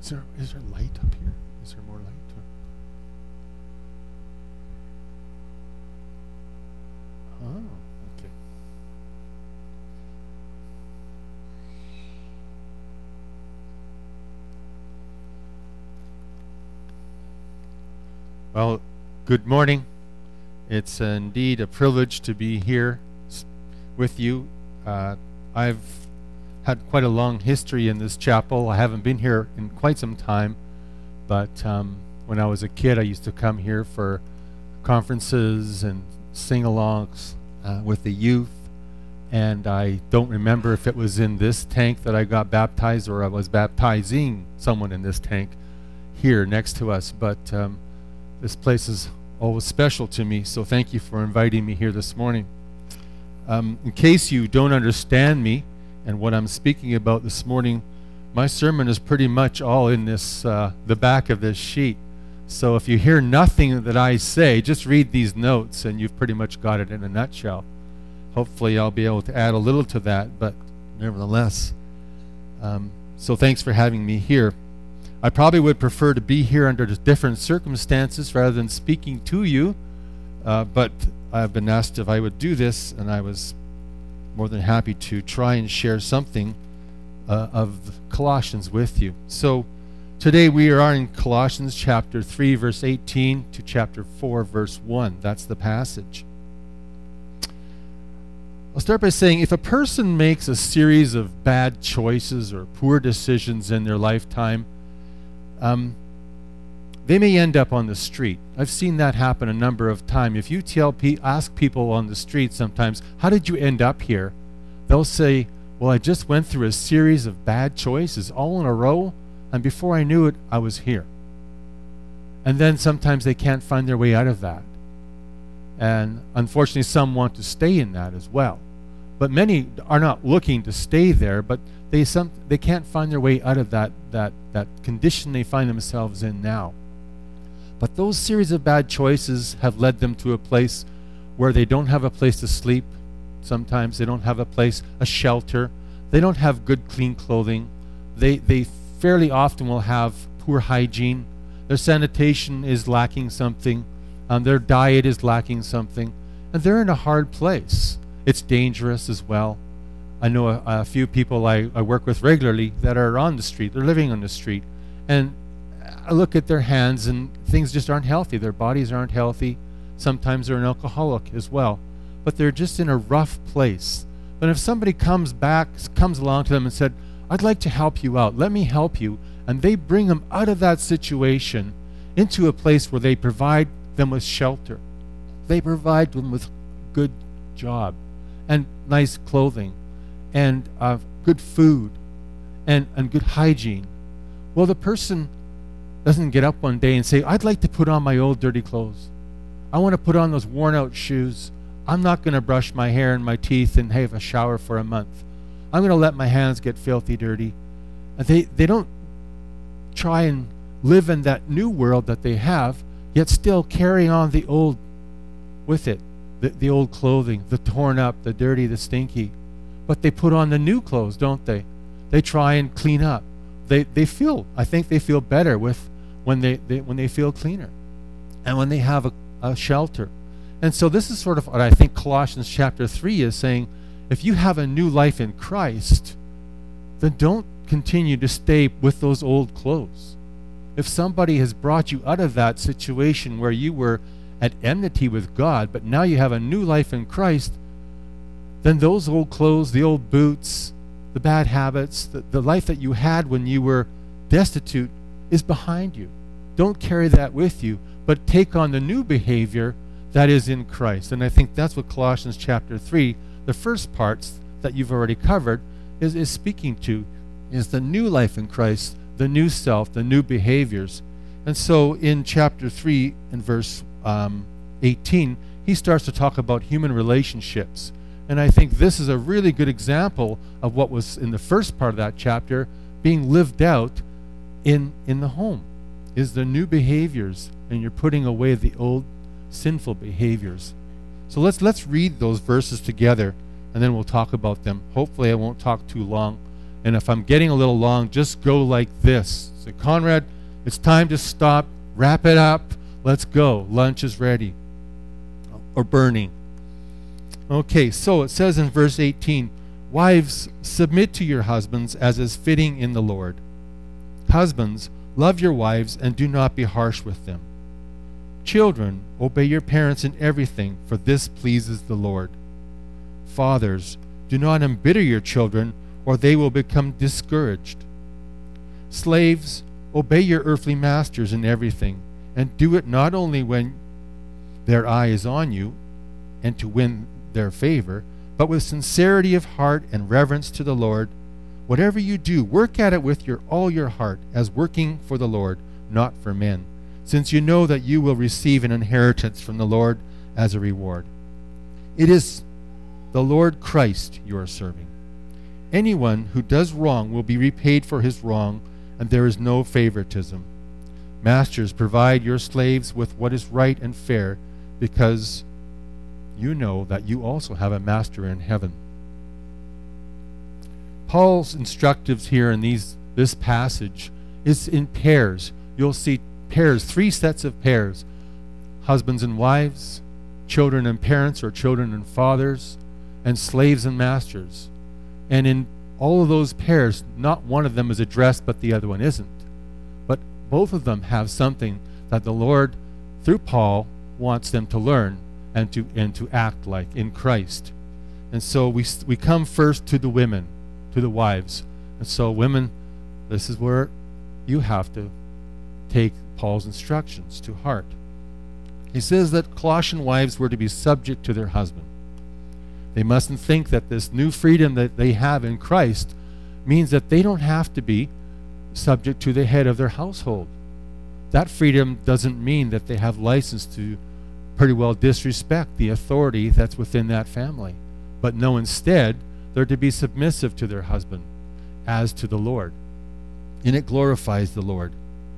Is there light up here? Is there more light? Oh, okay. Well, good morning. It's indeed a privilege to be here with you. I've had quite a long history in this chapel. I haven't been here in quite some time, but when I was a kid, I used to come here for conferences and sing-alongs with the youth. And I don't remember if it was in this tank that I got baptized or I was baptizing someone in this tank here next to us. But this place is always special to me, so thank you for inviting me here this morning. In case you don't understand me and what I'm speaking about this morning, my sermon is pretty much all in this the back of this sheet. So if you hear nothing that I say, just read these notes and you've pretty much got it in a nutshell. Hopefully I'll be able to add a little to that, but nevertheless. So thanks for having me here. I probably would prefer to be here under different circumstances rather than speaking to you, but I've been asked if I would do this, and I was more than happy to try and share something of Colossians with you. So today we are in Colossians chapter 3, verse 18 to chapter 4, verse 1. That's the passage. I'll start by saying if a person makes a series of bad choices or poor decisions in their lifetime, they may end up on the street. I've seen that happen a number of times. If you ask people on the street sometimes, how did you end up here? They'll say, well, I just went through a series of bad choices all in a row, and before I knew it, I was here. And then sometimes they can't find their way out of that. And unfortunately, some want to stay in that as well. But many are not looking to stay there, but they can't find their way out of that condition they find themselves in now. But those series of bad choices have led them to a place where they don't have a place to sleep. Sometimes they don't have a shelter. They don't have good, clean clothing. They fairly often will have poor hygiene. Their sanitation is lacking something. Their diet is lacking something. And they're in a hard place. It's dangerous as well. I know a few people I work with regularly that are on the street. They're living on the street. And I look at their hands and things just aren't healthy. Their bodies aren't healthy. Sometimes they're an alcoholic as well. But they're just in a rough place. But if somebody comes along to them and said, I'd like to help you out. Let me help you. And they bring them out of that situation into a place where they provide them with shelter. They provide them with good job and nice clothing and good food and good hygiene. Well, the person doesn't get up one day and say, I'd like to put on my old dirty clothes. I want to put on those worn out shoes. I'm not going to brush my hair and my teeth and have a shower for a month. I'm going to let my hands get filthy dirty. And they don't try and live in that new world that they have, yet still carry on the old with it. The old clothing, the torn up, the dirty, the stinky. But they put on the new clothes, don't they? They try and clean up. I think they feel better when they feel cleaner and when they have a shelter. And so this is sort of what I think Colossians chapter 3 is saying. If you have a new life in Christ, then don't continue to stay with those old clothes. If somebody has brought you out of that situation where you were at enmity with God, but now you have a new life in Christ, then those old clothes, the old boots, the bad habits, the life that you had when you were destitute is behind you. Don't carry that with you, but take on the new behavior that is in Christ. And I think that's what Colossians chapter 3, the first parts that you've already covered, is speaking to, is the new life in Christ, the new self, the new behaviors. And so in chapter 3 and verse 18, he starts to talk about human relationships. And I think this is a really good example of what was in the first part of that chapter being lived out in the home, is the new behaviors, and you're putting away the old sinful behaviors. So let's read those verses together, and then we'll talk about them. Hopefully I won't talk too long. And if I'm getting a little long, just go like this Say, Conrad, it's time to stop. Wrap it up. Let's go. Lunch is ready. Or burning. Okay, so it says in verse 18, wives, submit to your husbands as is fitting in the Lord. Husbands, love your wives and do not be harsh with them. Children, obey your parents in everything, for this pleases the Lord. Fathers, do not embitter your children, or they will become discouraged. Slaves, obey your earthly masters in everything, and do it not only when their eye is on you, and to win their favor, but with sincerity of heart and reverence to the Lord. Whatever you do, work at it with all your heart, as working for the Lord, not for men, since you know that you will receive an inheritance from the Lord as a reward. It is the Lord Christ you are serving. Anyone who does wrong will be repaid for his wrong, and there is no favoritism. Masters, provide your slaves with what is right and fair, because you know that you also have a master in heaven. Paul's instructives here in this passage is in pairs. You'll see pairs, 3 sets of pairs. Husbands and wives, children and parents or children and fathers, and slaves and masters. And in all of those pairs, not one of them is addressed, but the other one isn't. But both of them have something that the Lord, through Paul, wants them to learn and to act like in Christ. And so we come first to the women, to the wives. And so women, this is where you have to take Paul's instructions to heart. He says that Colossian wives were to be subject to their husband. They mustn't think that this new freedom that they have in Christ means that they don't have to be subject to the head of their household. That freedom doesn't mean that they have license to pretty well disrespect the authority that's within that family. But no, instead, they're to be submissive to their husband as to the Lord. And it glorifies the Lord.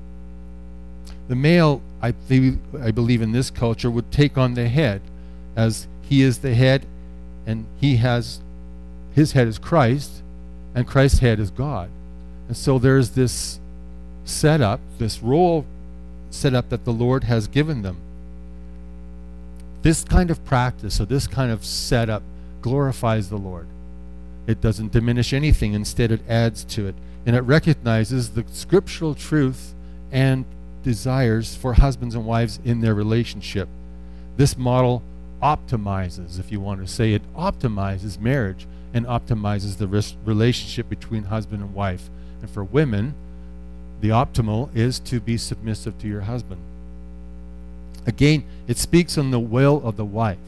The male, I believe in this culture, would take on the head, as he is the head, and his head is Christ, and Christ's head is God. And so there's this setup, this role setup that the Lord has given them. This kind of practice, or this kind of setup, glorifies the Lord. It doesn't diminish anything. Instead, it adds to it. And it recognizes the scriptural truth and desires for husbands and wives in their relationship. This model optimizes, if you want to say it, optimizes marriage and optimizes the relationship between husband and wife. And for women, the optimal is to be submissive to your husband. Again, it speaks on the will of the wife,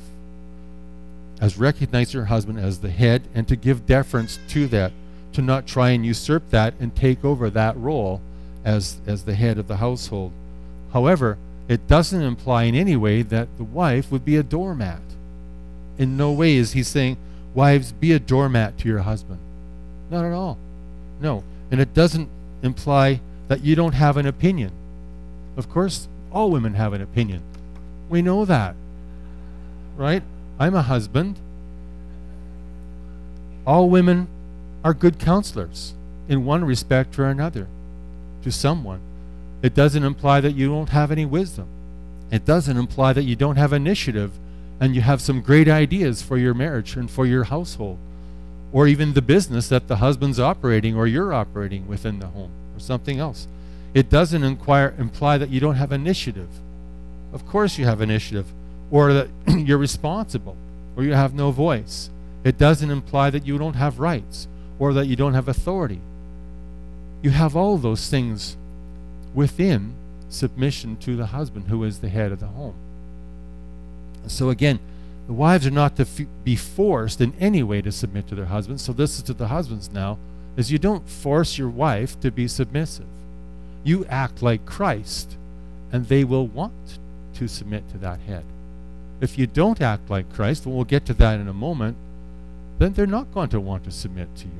as recognize her husband as the head and to give deference to that, to not try and usurp that and take over that role as the head of the household. However, it doesn't imply in any way that the wife would be a doormat. In no way is he saying, wives, be a doormat to your husband. Not at all. No. And it doesn't imply that you don't have an opinion. Of course, all women have an opinion. We know that. Right? I'm a husband. All women are good counselors in one respect or another to someone. It doesn't imply that you don't have any wisdom. It doesn't imply that you don't have initiative and you have some great ideas for your marriage and for your household, or even the business that the husband's operating or you're operating within the home or something else. It doesn't imply that you don't have initiative. Of course you have initiative, or that you're responsible, or you have no voice. It doesn't imply that you don't have rights or that you don't have authority. You have all those things within submission to the husband, who is the head of the home. So again, the wives are not to be forced in any way to submit to their husbands. So this is to the husbands now, is you don't force your wife to be submissive. You act like Christ, and they will want to submit to that head. If you don't act like Christ, and we'll get to that in a moment, then they're not going to want to submit to you.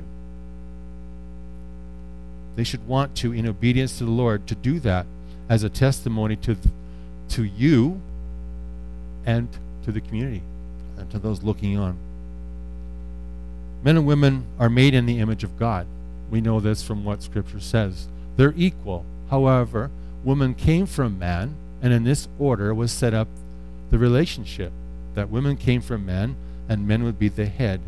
They should want to, in obedience to the Lord, to do that as a testimony to you and to the community and to those looking on. Men and women are made in the image of God. We know this from what Scripture says. They're equal. However, woman came from man, and in this order was set up the relationship that women came from men and men would be the head.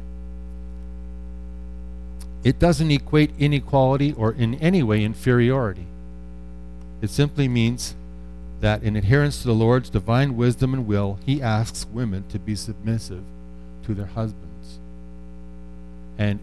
It doesn't equate inequality or in any way inferiority. It simply means that in adherence to the Lord's divine wisdom and will, he asks women to be submissive to their husbands. And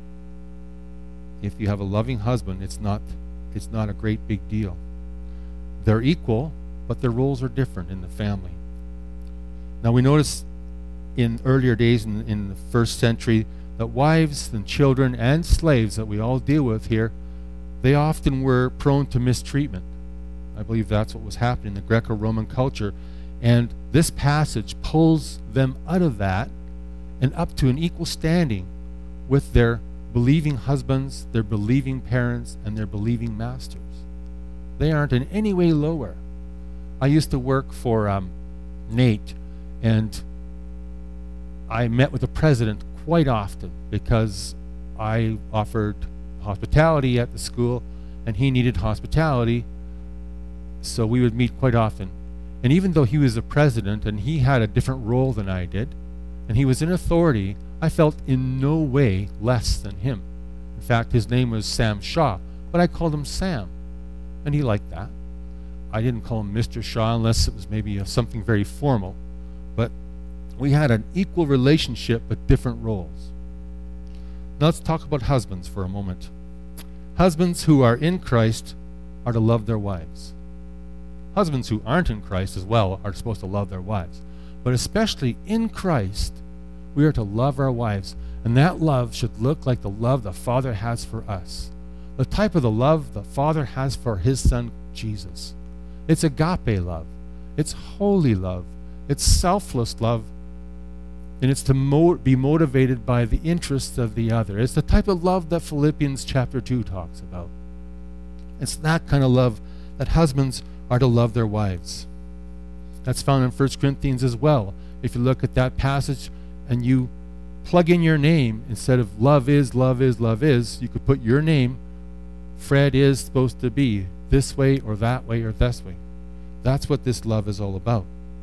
if you have a loving husband, it's not a great big deal. They're equal, but their roles are different in the family. Now we notice in earlier days in the first century that wives and children and slaves that we all deal with here, they often were prone to mistreatment. I believe that's what was happening in the Greco-Roman culture. And this passage pulls them out of that and up to an equal standing with their believing husbands, their believing parents, and their believing masters. They aren't in any way lower. I used to work for Nate, and I met with the president quite often because I offered hospitality at the school, and he needed hospitality, so we would meet quite often. And even though he was the president and he had a different role than I did, and he was in authority, I felt in no way less than him. In fact, his name was Sam Shaw, but I called him Sam, and he liked that. I didn't call him Mr. Shaw unless it was maybe something very formal, but we had an equal relationship but different roles. Now let's talk about husbands for a moment. Husbands who are in Christ are to love their wives. Husbands who aren't in Christ as well are supposed to love their wives. But especially in Christ, we are to love our wives. And that love should look like the love the Father has for us. The type of the love the Father has for his Son, Jesus. It's agape love. It's holy love. It's selfless love. And it's to be motivated by the interests of the other. It's the type of love that Philippians chapter 2 talks about. It's that kind of love that husbands are to love their wives. That's found in 1 Corinthians as well. If you look at that passage and you plug in your name, instead of love is, love is, love is, you could put your name. Fred is supposed to be this way or that way or this way. That's what this love is all about.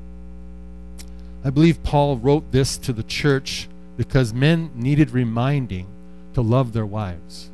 I believe Paul wrote this to the church because men needed reminding to love their wives.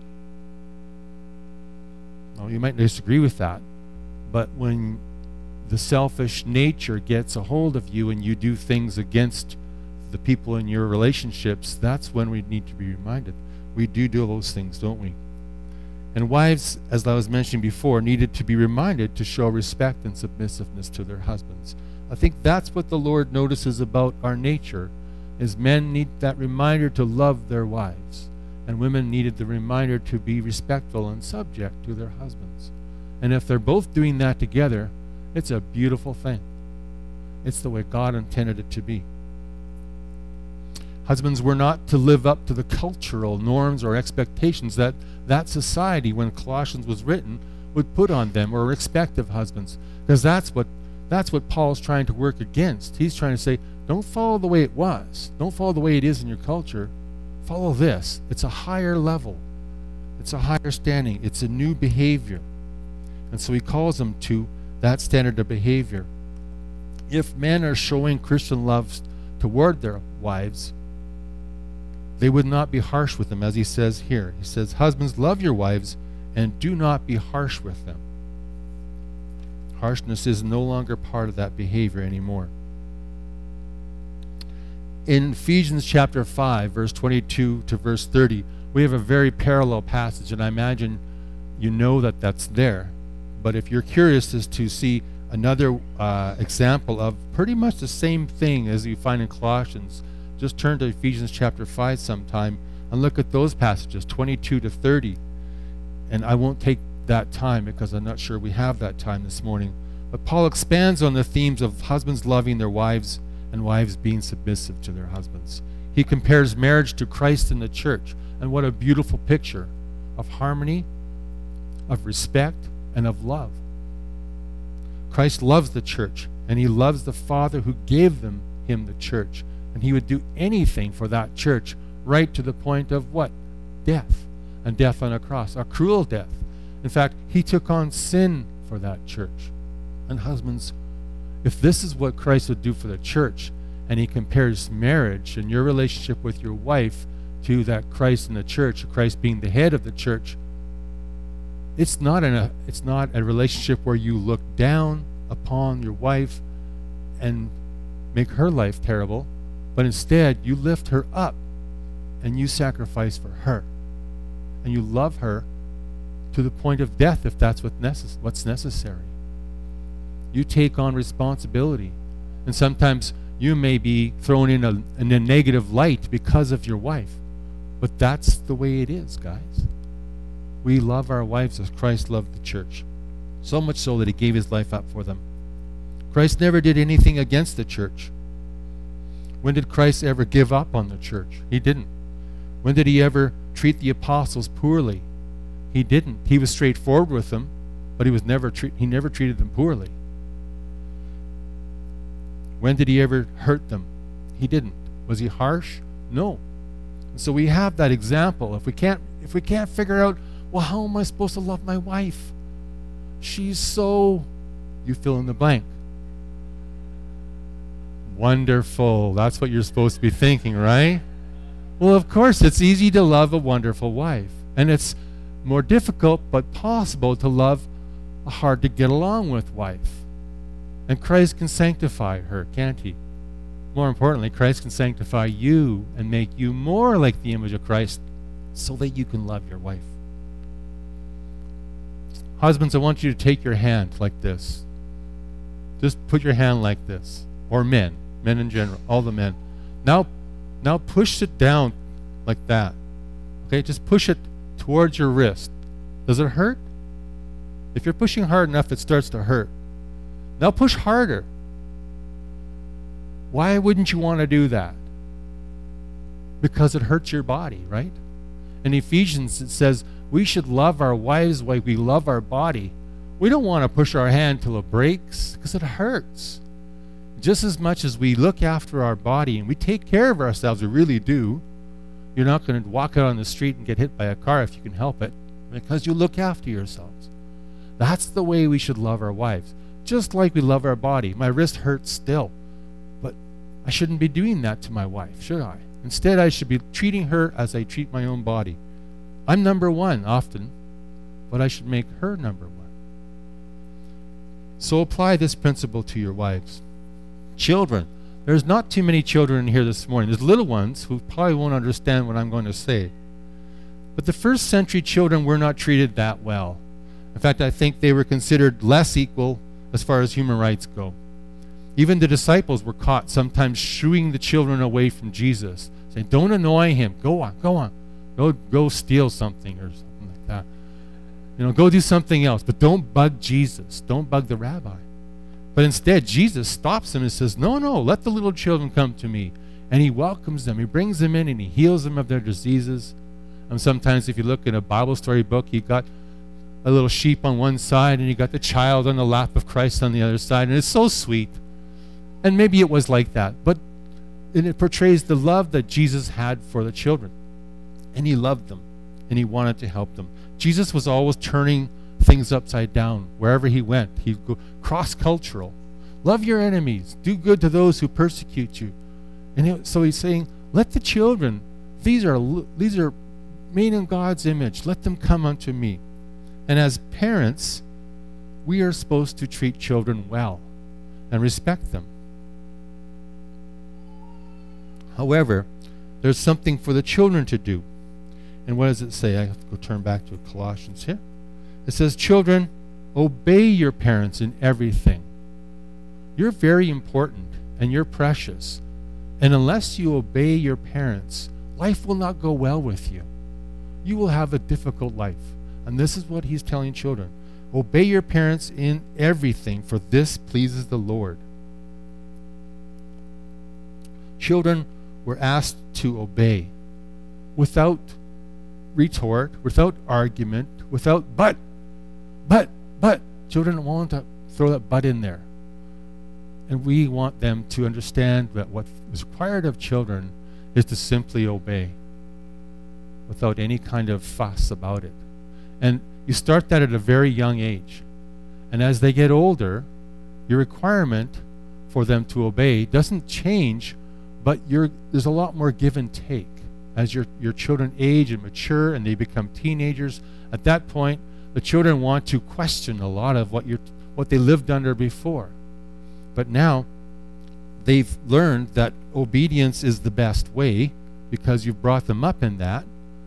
Now, you might disagree with that, but when the selfish nature gets a hold of you and you do things against the people in your relationships, that's when we need to be reminded. We do those things, don't we? And wives, as I was mentioning before, needed to be reminded to show respect and submissiveness to their husbands. I think that's what the Lord notices about our nature, is men need that reminder to love their wives, and women needed the reminder to be respectful and subject to their husbands. And if they're both doing that together, it's a beautiful thing. It's the way God intended it to be. Husbands were not to live up to the cultural norms or expectations that society, when Colossians was written, would put on them or expect of husbands, because that's what Paul's trying to work against. He's trying to say, don't follow the way it was. Don't follow the way it is in your culture. Follow this. It's a higher level. It's a higher standing. It's a new behavior. And so he calls them to that standard of behavior. If men are showing Christian love toward their wives, they would not be harsh with them, as he says here. He says, husbands, love your wives and do not be harsh with them. Harshness is no longer part of that behavior anymore. In Ephesians chapter 5, verse 22 to verse 30, we have a very parallel passage, and I imagine you know that that's there. But if you're curious as to see another example of pretty much the same thing as you find in Colossians, just turn to Ephesians chapter 5 sometime and look at those passages, 22 to 30. And I won't take that time because I'm not sure we have that time this morning. But Paul expands on the themes of husbands loving their wives and wives being submissive to their husbands. He compares marriage to Christ and the church. And what a beautiful picture of harmony, of respect, and of love. Christ loves the church, and he loves the Father who gave him the church. And he would do anything for that church, right to the point of what? Death. And death on a cross, a cruel death. In fact, he took on sin for that church. And husbands, if this is what Christ would do for the church, and he compares marriage and your relationship with your wife to that Christ in the church, Christ being the head of the church, it's not a relationship where you look down upon your wife and make her life terrible, but instead you lift her up and you sacrifice for her. And you love her to the point of death if that's what's necessary. You take on responsibility. And sometimes you may be thrown in a negative light because of your wife. But that's the way it is, guys. We love our wives as Christ loved the church. So much so that he gave his life up for them. Christ never did anything against the church. When did Christ ever give up on the church? He didn't. When did he ever treat the apostles poorly? He didn't. He was straightforward with them, but he never treated them poorly. When did he ever hurt them? He didn't. Was he harsh? No. And so we have that example. If we can't figure out, well, how am I supposed to love my wife? She's so, you fill in the blank. Wonderful. That's what you're supposed to be thinking, right? Well, of course, it's easy to love a wonderful wife. And it's more difficult but possible to love a hard to get along with wife. And Christ can sanctify her, can't he? More importantly, Christ can sanctify you and make you more like the image of Christ so that you can love your wife. Husbands, I want you to take your hand like this. Just put your hand like this. Or men in general, all the men. Now push it down like that. Okay, just push it towards your wrist. Does it hurt? If you're pushing hard enough, it starts to hurt. Now push harder. Why wouldn't you want to do that? Because it hurts your body, right? In Ephesians, it says we should love our wives like we love our body. We don't want to push our hand till it breaks because it hurts. Just as much as we look after our body and we take care of ourselves, we really do. You're not going to walk out on the street and get hit by a car if you can help it, because you look after yourselves. That's the way we should love our wives, just like we love our body. My wrist hurts still, but I shouldn't be doing that to my wife, should I? Instead, I should be treating her as I treat my own body. I'm number one often, but I should make her number one. So apply this principle to your wives. Children, there's not too many children in here this morning. There's little ones who probably won't understand what I'm going to say. But the first century children were not treated that well. In fact, I think they were considered less equal as far as human rights go. Even the disciples were caught sometimes shooing the children away from Jesus, saying, don't annoy him. Go on. Go steal something or something like that. Go do something else. But don't bug Jesus. Don't bug the rabbi. But instead, Jesus stops them and says, no, let the little children come to me. And he welcomes them. He brings them in and he heals them of their diseases. And sometimes if you look in a Bible story book, you got a little sheep on one side and you got the child on the lap of Christ on the other side. And it's so sweet. And maybe it was like that. But it portrays the love that Jesus had for the children. And he loved them. And he wanted to help them. Jesus was always turning things upside down wherever he went. He'd go cross-cultural. Love your enemies. Do good to those who persecute you. And so he's saying, let the children, these are made in God's image. Let them come unto me. And as parents, we are supposed to treat children well and respect them. However, there's something for the children to do. And what does it say? I have to go turn back to Colossians here. It says, children, obey your parents in everything. You're very important and you're precious. And unless you obey your parents, life will not go well with you. You will have a difficult life. And this is what he's telling children. Obey your parents in everything, for this pleases the Lord. Children were asked to obey without retort, without argument, without but. Children want to throw that but in there. And we want them to understand that what is required of children is to simply obey without any kind of fuss about it. And You start that at a very young age. And as they get older, your requirement for them to obey doesn't change, but there's a lot more give and take. As your children age and mature and they become teenagers, at that point, the children want to question a lot of what they lived under before. But now, they've learned that obedience is the best way because you've brought them up in that.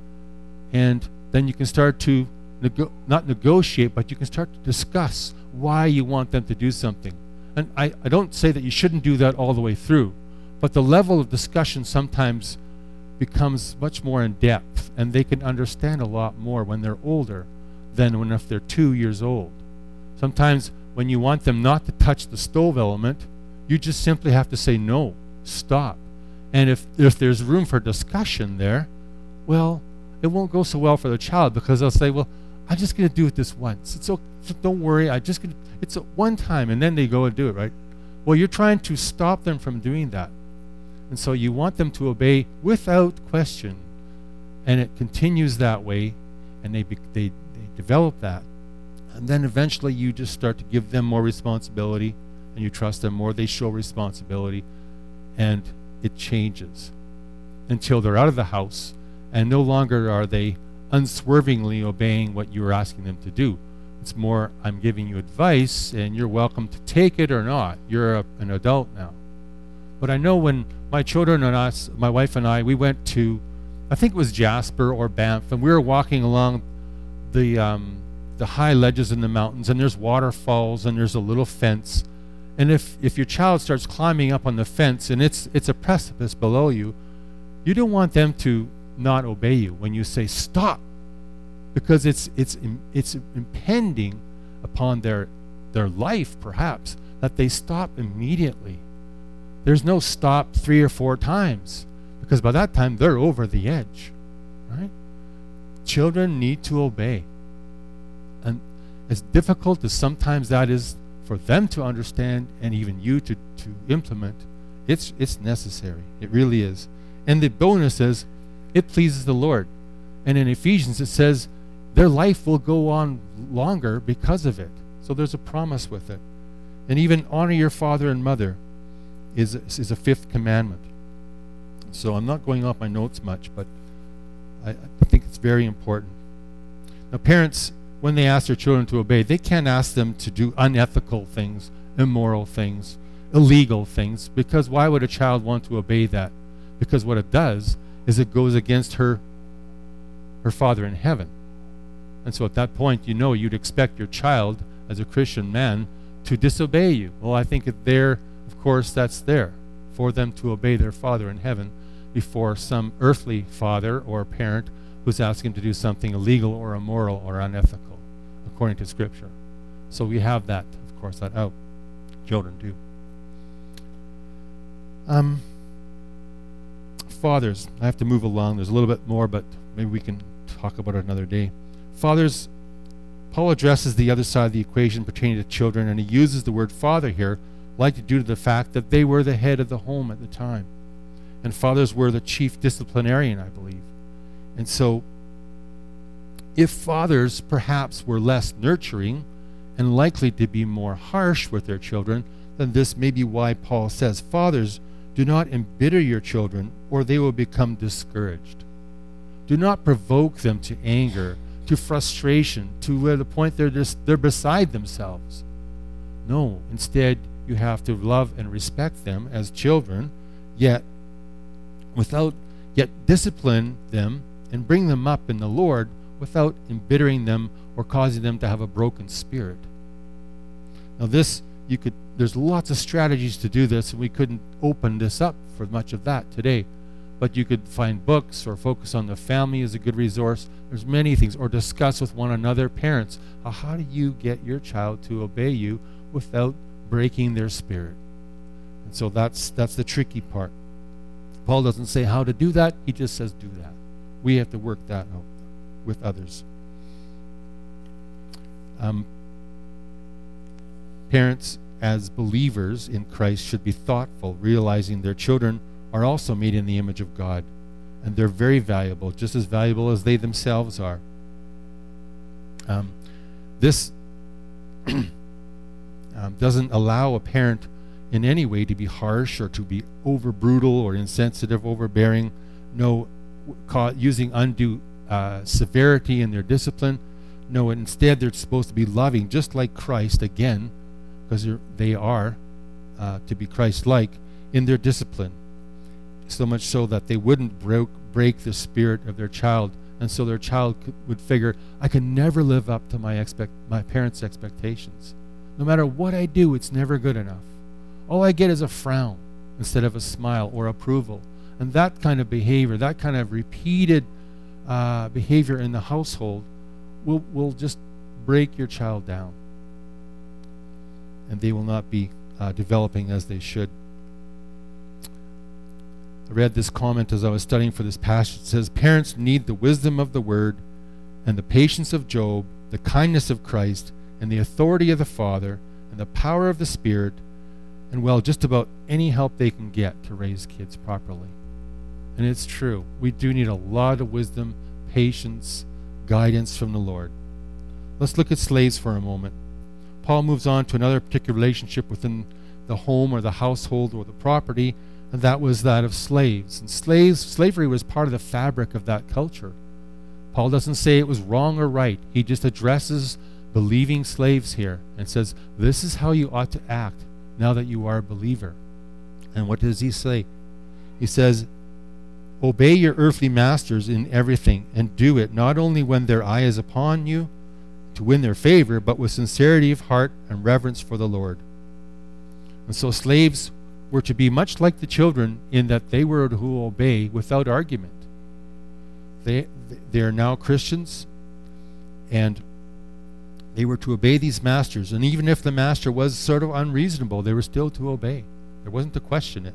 And then you can start to not negotiate, but you can start to discuss why you want them to do something. And I don't say that you shouldn't do that all the way through, but the level of discussion sometimes becomes much more in depth, and they can understand a lot more when they're older than if they're 2 years old. Sometimes when you want them not to touch the stove element, you just simply have to say, no, stop. And if there's room for discussion there, well, it won't go so well for the child because they'll say, well, I'm just going to do it this once. So don't worry, it's a one time, and then they go and do it, right? Well, you're trying to stop them from doing that. And so you want them to obey without question. And it continues that way, and they develop that. And then eventually you just start to give them more responsibility, and you trust them more. They show responsibility, and it changes until they're out of the house, and no longer are they unswervingly obeying what you're asking them to do. It's more, I'm giving you advice, and you're welcome to take it or not. You're an adult now. But I know when my children and us, my wife and I, we went to, I think it was Jasper or Banff, and we were walking along the high ledges in the mountains, and there's waterfalls, and there's a little fence. And if your child starts climbing up on the fence and it's a precipice below you, you don't want them to not obey you when you say stop, because it's impending upon their life, perhaps, that they stop immediately. There's no stop 3 or 4 times, because by that time they're over the edge, right? Children need to obey. And as difficult as sometimes that is for them to understand and even you to implement, it's necessary. It really is. And the bonus is, it pleases the Lord. And in Ephesians it says their life will go on longer because of it. So there's a promise with it. And even honor your father and mother is a 5th commandment. So I'm not going off my notes much, but I think it's very important. Now, parents, when they ask their children to obey, they can't ask them to do unethical things, immoral things, illegal things, because why would a child want to obey that? Because what it does is it goes against her Father in heaven. And so at that point, you'd expect your child, as a Christian man, to disobey you. Well, I think of course, that's there for them to obey their Father in heaven before some earthly father or parent who's asking them to do something illegal or immoral or unethical, according to Scripture. So we have that, of course, that out. Children do. Fathers, I have to move along. There's a little bit more, but maybe we can talk about it another day. Fathers, Paul addresses the other side of the equation pertaining to children, and he uses the word father here, likely due to the fact that they were the head of the home at the time. And fathers were the chief disciplinarian, I believe. And so, if fathers perhaps were less nurturing and likely to be more harsh with their children, then this may be why Paul says, fathers, do not embitter your children, or they will become discouraged. Do not provoke them to anger, to frustration, to the point they're beside themselves. No, instead, you have to love and respect them as children, yet discipline them and bring them up in the Lord without embittering them or causing them to have a broken spirit. Now there's lots of strategies to do this, and we couldn't open this up for much of that today. But you could find books or focus on the family as a good resource. There's many things, or discuss with one another, parents, how do you get your child to obey you without breaking their spirit? And so that's the tricky part. Paul doesn't say how to do that, he just says do that. We have to work that out with others. Parents, as believers in Christ, should be thoughtful, realizing their children are also made in the image of God, and they're very valuable, just as valuable as they themselves are. This doesn't allow a parent in any way to be harsh or to be over brutal or insensitive, overbearing, using undue severity in their discipline. No, instead they're supposed to be loving, just like Christ, again, because they are to be Christ-like in their discipline. So much so that they wouldn't break the spirit of their child, and so their child would figure, I can never live up to my parents' expectations. No matter what I do, it's never good enough. All I get is a frown instead of a smile or approval. And that kind of behavior, that kind of repeated behavior in the household will just break your child down. And they will not be developing as they should. I read this comment as I was studying for this passage. It says, parents need the wisdom of the Word and the patience of Job, the kindness of Christ, and the authority of the Father, and the power of the Spirit, and just about any help they can get to raise kids properly. And it's true. We do need a lot of wisdom, patience, guidance from the Lord. Let's look at slaves for a moment. Paul moves on to another particular relationship within the home or the household or the property, and that was that of slaves. And slavery was part of the fabric of that culture. Paul doesn't say it was wrong or right. He just addresses believing slaves here and says, this is how you ought to act now that you are a believer. And what does he say? He says, obey your earthly masters in everything, and do it not only when their eye is upon you to win their favor, but with sincerity of heart and reverence for the Lord. And so slaves were to be much like the children in that they were to obey without argument. They are now Christians, and they were to obey these masters. And even if the master was sort of unreasonable, they were still to obey. There wasn't to question it.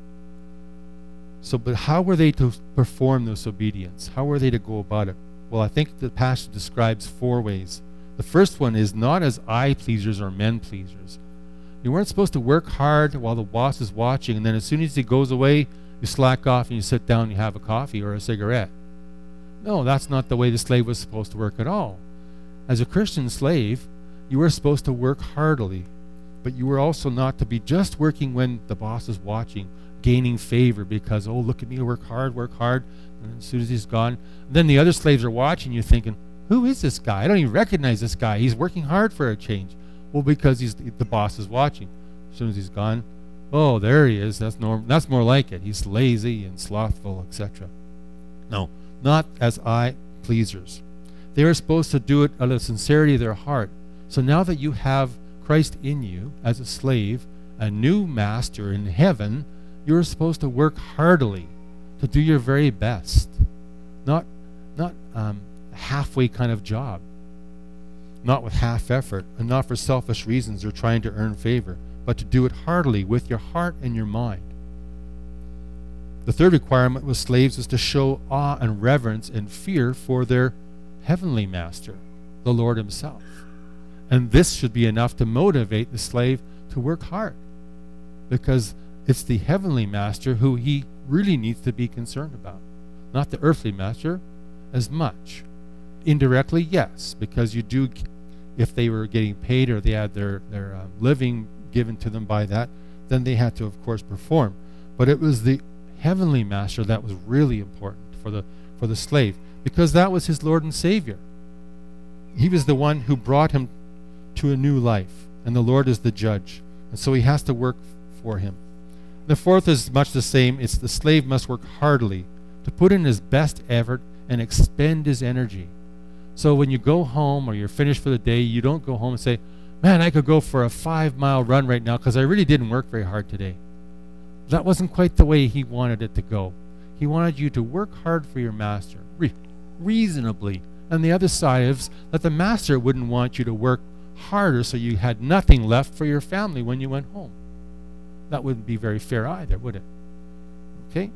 So, but how were they to perform this obedience? How were they to go about it? Well, I think the passage describes 4 ways. The first one is not as eye pleasers or men pleasers. You weren't supposed to work hard while the boss is watching, and then as soon as he goes away, you slack off and you sit down and you have a coffee or a cigarette. No, that's not the way the slave was supposed to work at all. As a Christian slave, you were supposed to work heartily, but you were also not to be just working when the boss is watching, gaining favor because, oh, look at me, work hard, and as soon as he's gone, then the other slaves are watching you thinking, who is this guy? I don't even recognize this guy. He's working hard for a change. Well, because the boss is watching. As soon as he's gone, oh, there he is. That's more like it. He's lazy and slothful, etc. No, not as eye pleasers. They are supposed to do it out of the sincerity of their heart. So now that you have Christ in you as a slave, a new master in heaven, you're supposed to work heartily to do your very best. Not a halfway kind of job. Not with half effort, and not for selfish reasons or trying to earn favor, but to do it heartily with your heart and your mind. The third requirement with slaves was to show awe and reverence and fear for their heavenly master, the Lord himself. And this should be enough to motivate the slave to work hard, because it's the heavenly master who he really needs to be concerned about, not the earthly master as much. Indirectly, yes, because you do, if they were getting paid or they had their living given to them by that, then they had to, of course, perform. But it was the heavenly master that was really important for the slave, because that was his Lord and Savior. He was the one who brought him to a new life, and the Lord is the judge, and so he has to work for him. The fourth is much the same. It's the slave must work heartily to put in his best effort and expend his energy. So when you go home or you're finished for the day, you don't go home and say, man, I could go for a 5-mile run right now because I really didn't work very hard today. That wasn't quite the way he wanted it to go. He wanted you to work hard for your master, reasonably. And the other side is that the master wouldn't want you to work harder so you had nothing left for your family when you went home. That wouldn't be very fair either, would it? Okay?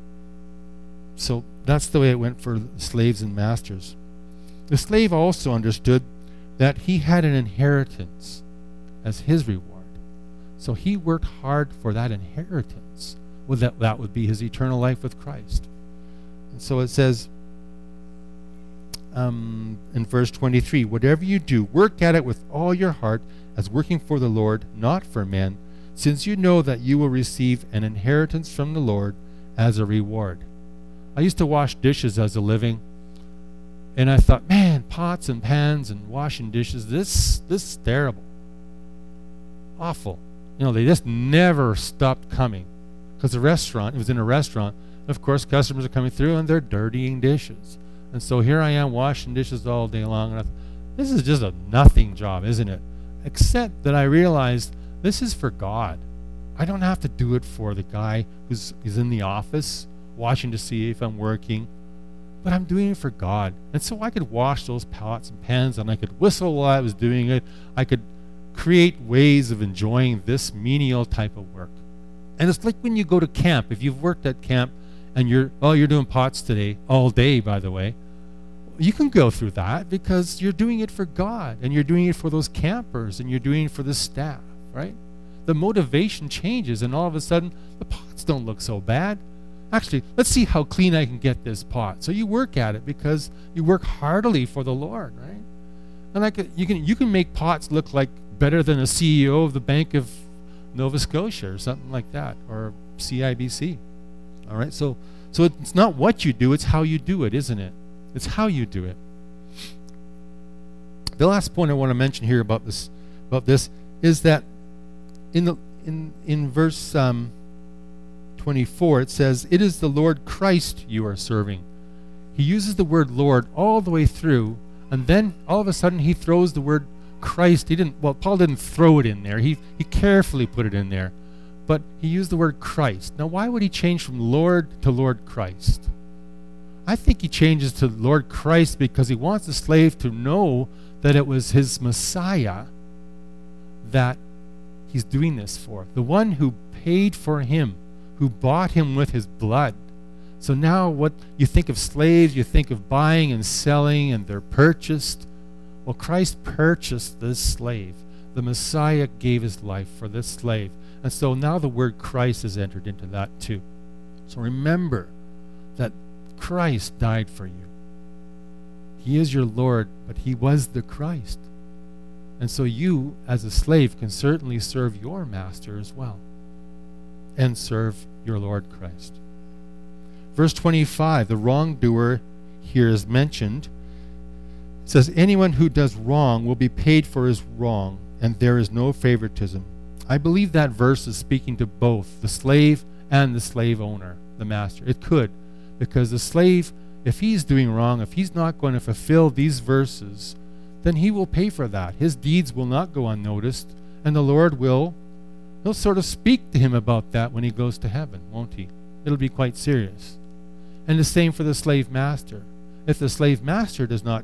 So that's the way it went for slaves and masters. The slave also understood that he had an inheritance as his reward. So he worked hard for that inheritance. Well, that would be his eternal life with Christ. And so it says, in verse 23, whatever you do, work at it with all your heart as working for the Lord, not for men, since you know that you will receive an inheritance from the Lord as a reward. I used to wash dishes as a living, and I thought, man, pots and pans and washing dishes, this is terrible. Awful. They just never stopped coming. Because it was in a restaurant. Of course, customers are coming through and they're dirtying dishes. And so here I am washing dishes all day long. And I thought, this is just a nothing job, isn't it? Except that I realized this is for God. I don't have to do it for the guy who's in the office watching to see if I'm working. But I'm doing it for God. And so I could wash those pots and pans, and I could whistle while I was doing it. I could create ways of enjoying this menial type of work. And it's like when you go to camp. If you've worked at camp and you're doing pots today, all day, by the way, you can go through that because you're doing it for God, and you're doing it for those campers, and you're doing it for the staff, right? The motivation changes, and all of a sudden, the pots don't look so bad. Actually, let's see how clean I can get this pot. So you work at it because you work heartily for the Lord, right? And you can make pots look like better than a CEO of the Bank of Nova Scotia or something like that, or CIBC. All right, so it's not what you do, it's how you do it, isn't it? It's how you do it. The last point I want to mention here about this is that in verse 24 it says, "It is the Lord Christ you are serving." He uses the word Lord all the way through, and then all of a sudden he throws the word Christ. Paul didn't throw it in there. He carefully put it in there. But he used the word Christ. Now, why would he change from Lord to Lord Christ? I think he changes to Lord Christ because he wants the slave to know that it was his Messiah that he's doing this for. The one who paid for him, who bought him with his blood. So now what you think of slaves, you think of buying and selling, and they're purchased. Well, Christ purchased this slave. The Messiah gave his life for this slave. And so now the word Christ is entered into that too. So remember that Christ died for you. He is your Lord, but he was the Christ. And so you, as a slave, can certainly serve your master as well and serve your Lord Christ. Verse 25, the wrongdoer here is mentioned. It says, anyone who does wrong will be paid for his wrong, and there is no favoritism. I believe that verse is speaking to both the slave and the slave owner, the master. It could, because the slave, if he's doing wrong, if he's not going to fulfill these verses, then he will pay for that. His deeds will not go unnoticed, and the Lord he'll sort of speak to him about that when he goes to heaven, won't he? It'll be quite serious. And the same for the slave master. If the slave master does not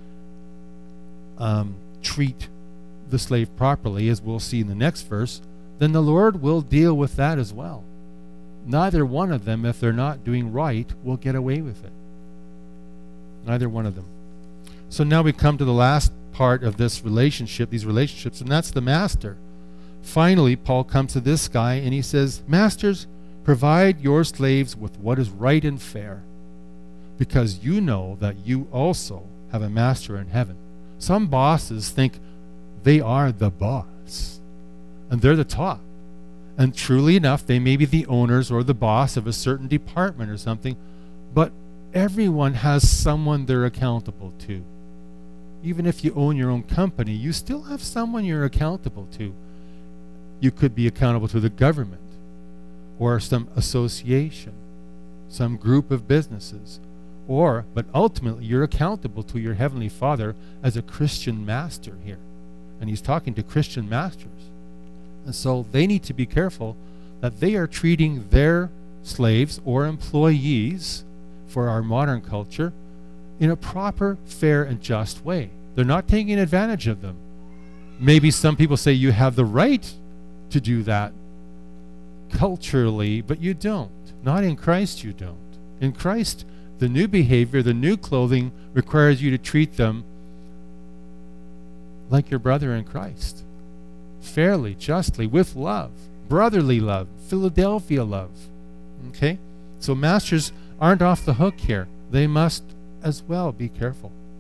treat the slave properly, as we'll see in the next verse, then the Lord will deal with that as well. Neither one of them, if they're not doing right, will get away with it. Neither one of them. So now we come to the last part of this relationship, these relationships, and that's the master. Finally, Paul comes to this guy and he says, masters, provide your slaves with what is right and fair, because you know that you also have a master in heaven. Some bosses think they are the boss, and they're the top. And truly enough, they may be the owners or the boss of a certain department or something, but everyone has someone they're accountable to. Even if you own your own company, you still have someone you're accountable to. You could be accountable to the government or some association, some group of businesses, but ultimately you're accountable to your Heavenly Father as a Christian master here. And he's talking to Christian masters. And so they need to be careful that they are treating their slaves or employees, for our modern culture, in a proper, fair, and just way. They're not taking advantage of them. Maybe some people say you have the right to do that culturally, but you don't. Not in Christ, you don't. In Christ, the new behavior, the new clothing requires you to treat them like your brother in Christ. Fairly, justly, with love, brotherly love, Philadelphia love. Okay? So masters aren't off the hook here. They must as well be careful.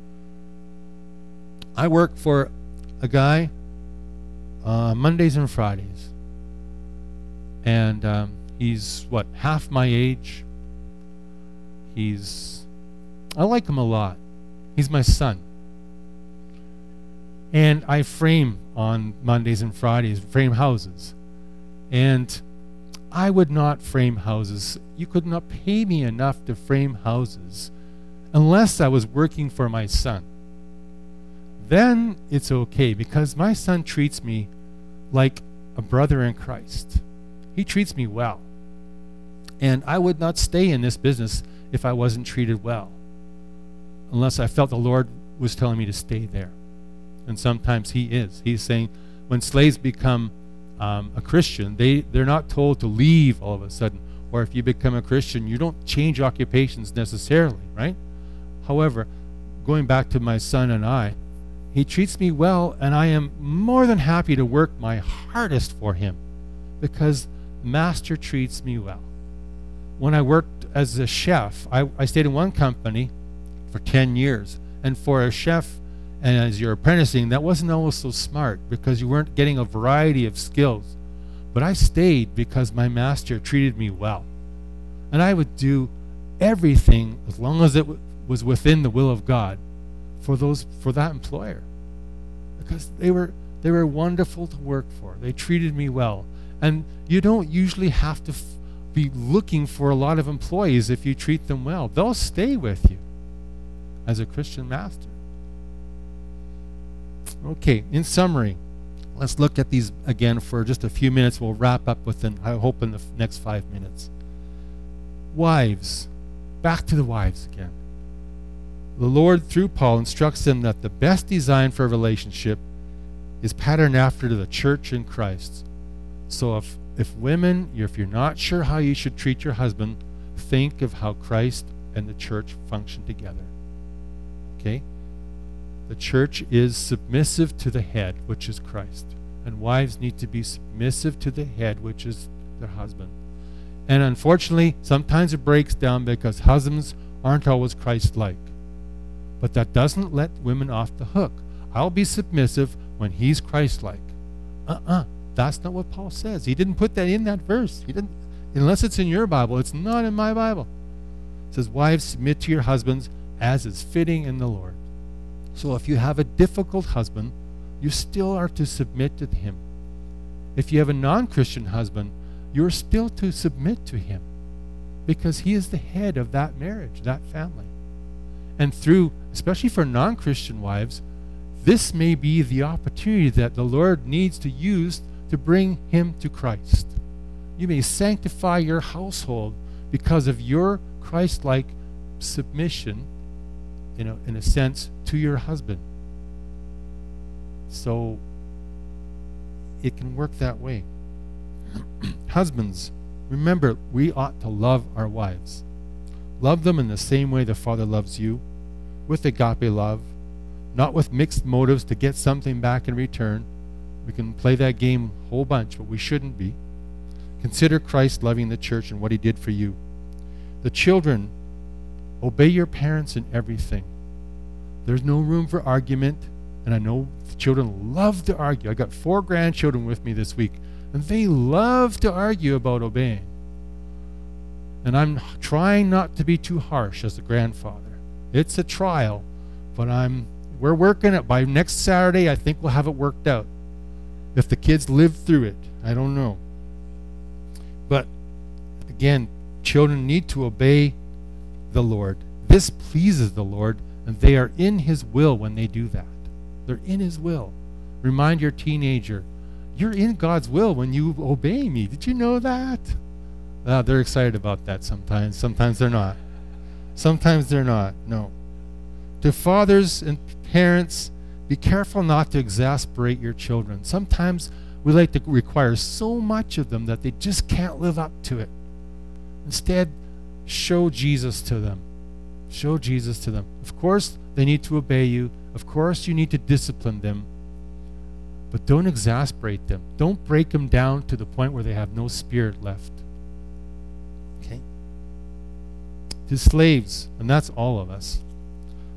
I work for a guy Mondays and Fridays. And he's, half my age. I like him a lot. He's my son. And I frame on Mondays and Fridays, frame houses. And I would not frame houses. You could not pay me enough to frame houses unless I was working for my son. Then it's okay, because my son treats me like a brother in Christ. He treats me well. And I would not stay in this business if I wasn't treated well, unless I felt the Lord was telling me to stay there. And sometimes he is. He's saying when slaves become a Christian, they're not told to leave all of a sudden. Or if you become a Christian, you don't change occupations necessarily, right? However, going back to my son and I, he treats me well, and I am more than happy to work my hardest for him because Master treats me well. When I worked as a chef, I stayed in one company for 10 years. And for a chef, and as you're apprenticing, that wasn't always so smart because you weren't getting a variety of skills. But I stayed because my master treated me well. And I would do everything as long as it was within the will of God for that employer. Because they were wonderful to work for. They treated me well. And you don't usually have to be looking for a lot of employees if you treat them well. They'll stay with you as a Christian master. Okay, in summary, let's look at these again for just a few minutes. We'll wrap up within, I hope, in the next 5 minutes. Wives. Back to the wives again. The Lord, through Paul, instructs them that the best design for a relationship is patterned after the church in Christ. So if women, if you're not sure how you should treat your husband, think of how Christ and the church function together. Okay? The church is submissive to the head, which is Christ. And wives need to be submissive to the head, which is their husband. And unfortunately, sometimes it breaks down because husbands aren't always Christ-like. But that doesn't let women off the hook. I'll be submissive when he's Christ-like. That's not what Paul says. He didn't put that in that verse. He didn't, unless it's in your Bible. It's not in my Bible. It says, wives, submit to your husbands as is fitting in the Lord. So if you have a difficult husband, you still are to submit to him. If you have a non-Christian husband, you're still to submit to him because he is the head of that marriage, that family. And through, especially for non-Christian wives, this may be the opportunity that the Lord needs to use to bring him to Christ. You may sanctify your household because of your Christ-like submission, in a sense, to your husband. So it can work that way. Husbands, remember, we ought to love our wives. Love them in the same way the Father loves you, with agape love, not with mixed motives to get something back in return. We can play that game a whole bunch, but we shouldn't be. Consider Christ loving the church and what he did for you. The children, obey your parents in everything. There's no room for argument, and I know the children love to argue. I got 4 grandchildren with me this week, and they love to argue about obeying. And I'm trying not to be too harsh as a grandfather. It's a trial, but we're working it. By next Saturday, I think we'll have it worked out. If the kids live through it, I don't know. But again, children need to obey the Lord. This pleases the Lord, and they are in his will when they do that. They're in his will. Remind your teenager, you're in God's will when you obey me. Did you know that? They're excited about that sometimes. Sometimes they're not. Sometimes they're not. No. To fathers and parents, be careful not to exasperate your children. Sometimes we like to require so much of them that they just can't live up to it. Instead, show Jesus to them. Show Jesus to them. Of course, they need to obey you. Of course, you need to discipline them. But don't exasperate them. Don't break them down to the point where they have no spirit left. Okay? To slaves, and that's all of us,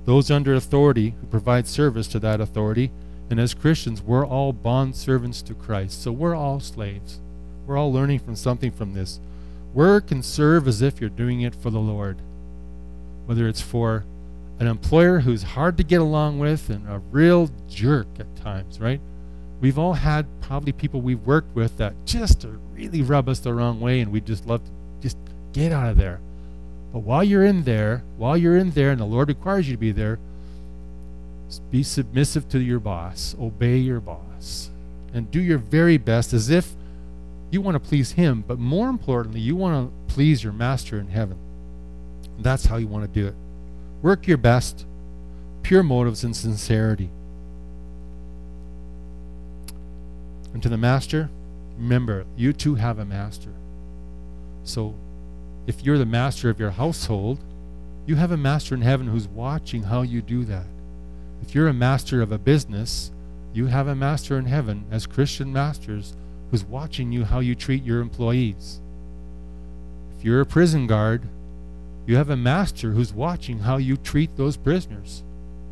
those under authority who provide service to that authority. And as Christians, we're all bond servants to Christ. So we're all slaves. We're all learning from something from this. Work and serve as if you're doing it for the Lord. Whether it's for an employer who's hard to get along with and a real jerk at times, right? We've all had probably people we've worked with that just really rub us the wrong way, and we just love to just get out of there. But while you're in there, and the Lord requires you to be there, be submissive to your boss, obey your boss, and do your very best as if you want to please him, but more importantly, you want to please your master in heaven. That's how you want to do it. Work your best, pure motives and sincerity. And to the master, remember, you too have a master. So if you're the master of your household, you have a master in heaven who's watching how you do that. If you're a master of a business, you have a master in heaven as Christian masters who's watching you how you treat your employees. If you're a prison guard, you have a master who's watching how you treat those prisoners.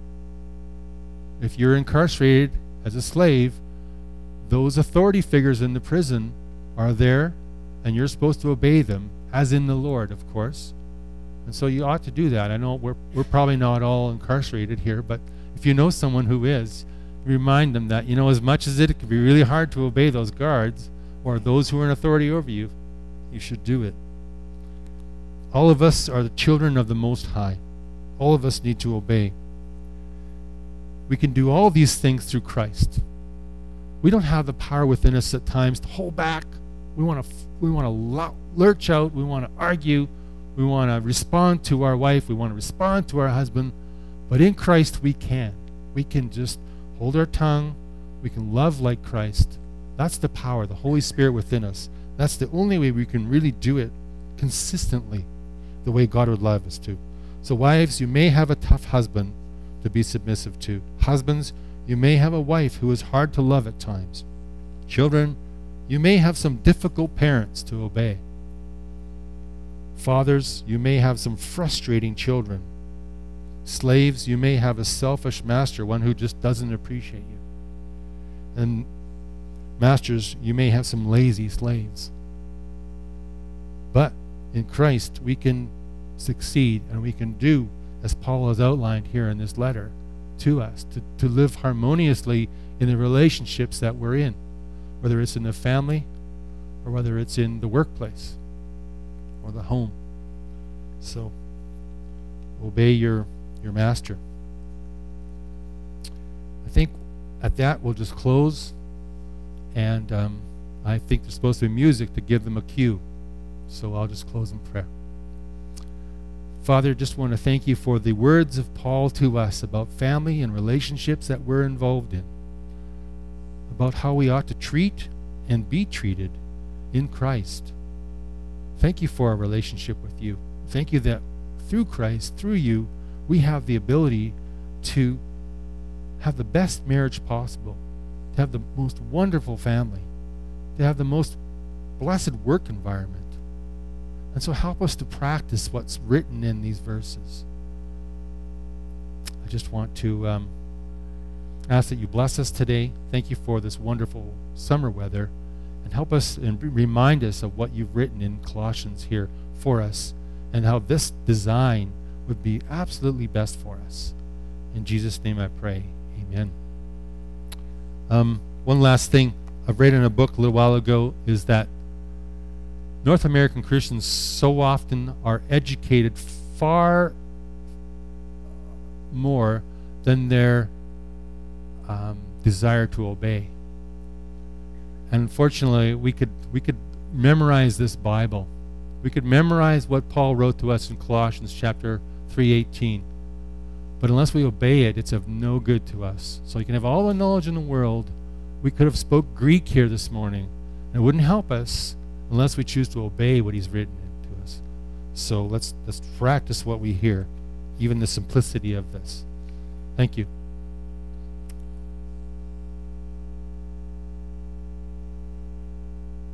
If you're incarcerated as a slave, those authority figures in the prison are there, and you're supposed to obey them, as in the Lord, of course. And so you ought to do that. I know we're probably not all incarcerated here, but if you know someone who is, remind them that, as much as it can be really hard to obey those guards or those who are in authority over you, you should do it. All of us are the children of the Most High. All of us need to obey. We can do all these things through Christ. We don't have the power within us at times to hold back. We want to lurch out. We want to argue. We want to respond to our wife. We want to respond to our husband. But in Christ we can. We can just hold our tongue. We can love like Christ. That's the power, the Holy Spirit within us. That's the only way we can really do it consistently, the way God would love us to. So wives, you may have a tough husband to be submissive to. Husbands, you may have a wife who is hard to love at times. Children, you may have some difficult parents to obey. Fathers, you may have some frustrating children. Slaves, you may have a selfish master, one who just doesn't appreciate you. And masters, you may have some lazy slaves. But in Christ, we can succeed, and we can do as Paul has outlined here in this letter to us, to live harmoniously in the relationships that we're in, whether it's in the family or whether it's in the workplace or the home. So obey your master. I think at that we'll just close, and I think there's supposed to be music to give them a cue. So I'll just close in prayer. Father, just want to thank you for the words of Paul to us about family and relationships that we're involved in, about how we ought to treat and be treated in Christ. Thank you for our relationship with you. Thank you that through Christ, through you, we have the ability to have the best marriage possible, to have the most wonderful family, to have the most blessed work environment. And so help us to practice what's written in these verses. I just want to ask that you bless us today. Thank you for this wonderful summer weather, and help us and remind us of what you've written in Colossians here for us, and how this design would be absolutely best for us. In Jesus' name I pray. Amen. One last thing I've read in a book a little while ago is that North American Christians so often are educated far more than their desire to obey. And unfortunately, we could memorize this Bible. We could memorize what Paul wrote to us in Colossians chapter 3:18. But unless we obey it, it's of no good to us. So you can have all the knowledge in the world. We could have spoke Greek here this morning, and it wouldn't help us unless we choose to obey what he's written to us. So let's practice what we hear, even the simplicity of this. Thank you.